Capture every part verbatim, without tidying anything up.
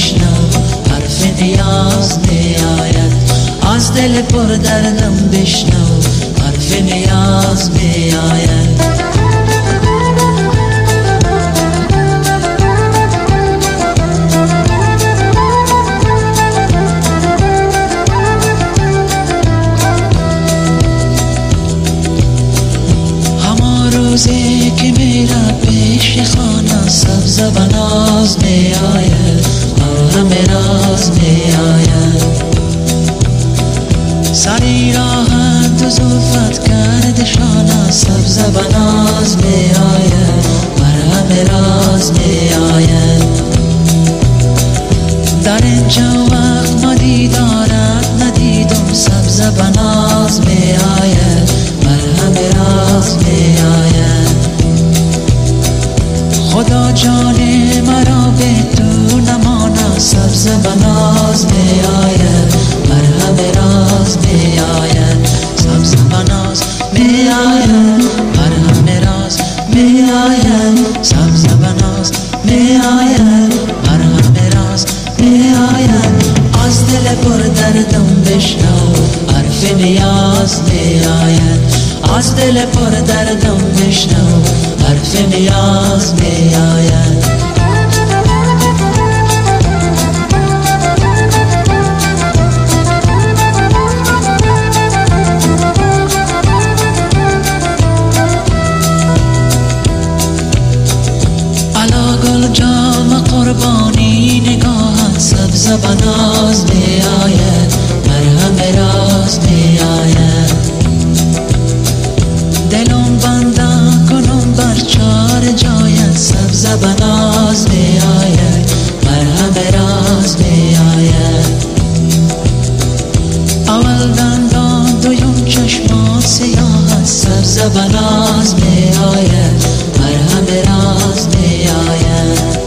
بشنو، حرف نیاز می آید. از دل پر دردم بشنو، حرف نیاز می آید. روزی که میرا پیش خانه سبز و ناز می آید، همه راز می آید. سری راحت و زلفت کرد شانه سبز و ناز می آید، همه راز می آید. در اینجا وقت ما دیدارت ندیدم سبز و ناز می آید، همه راز می آید. خدا جان مرا به تو نماند، سبز و ناز می آید، همه راز می آید. سبز و ناز می آید، همه راز می آید. سبز و ناز می آید، همه راز می آید. از دل پر دردم بشنو، حرف نیاز می آید. از دل پر دردم بشنو، حرف نیاز می آید. علا گل جام قربانی نگاهت سبز و ناز می آید، مرهم راز می آید. دلم بندم کنم بر چار جایت سبز و ناز می آید، مرهم راز می آید. اول دندان دویم چشمات سیاهت سبز و ناز می آید، مرهم راز می آید.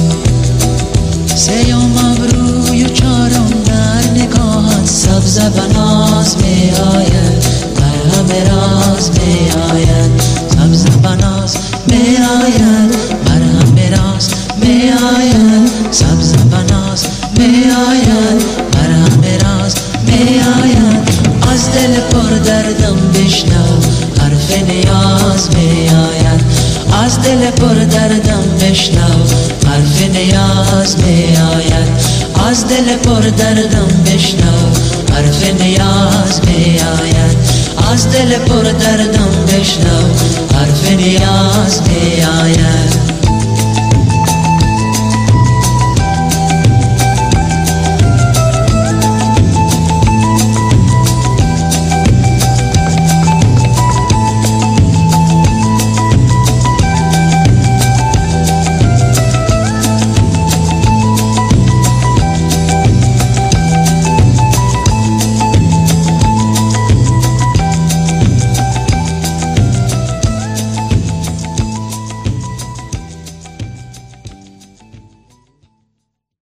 سیوم ابروی و چارم در نگاهت سبز و ناز می آید، مرهم راز می آید. سبز و ناز می آید، مرهم راز می آید. سبز و ناز می آید، مرهم راز می آید. از دل پر دردم بشنو، حرف نیاز می آید. از دل پر دردم بشنو، حرف نیاز می آید. از دل پر دردم بشنو، حرف نیاز می آید. از دل پر دردم بشنو، حرف نیاز می آید.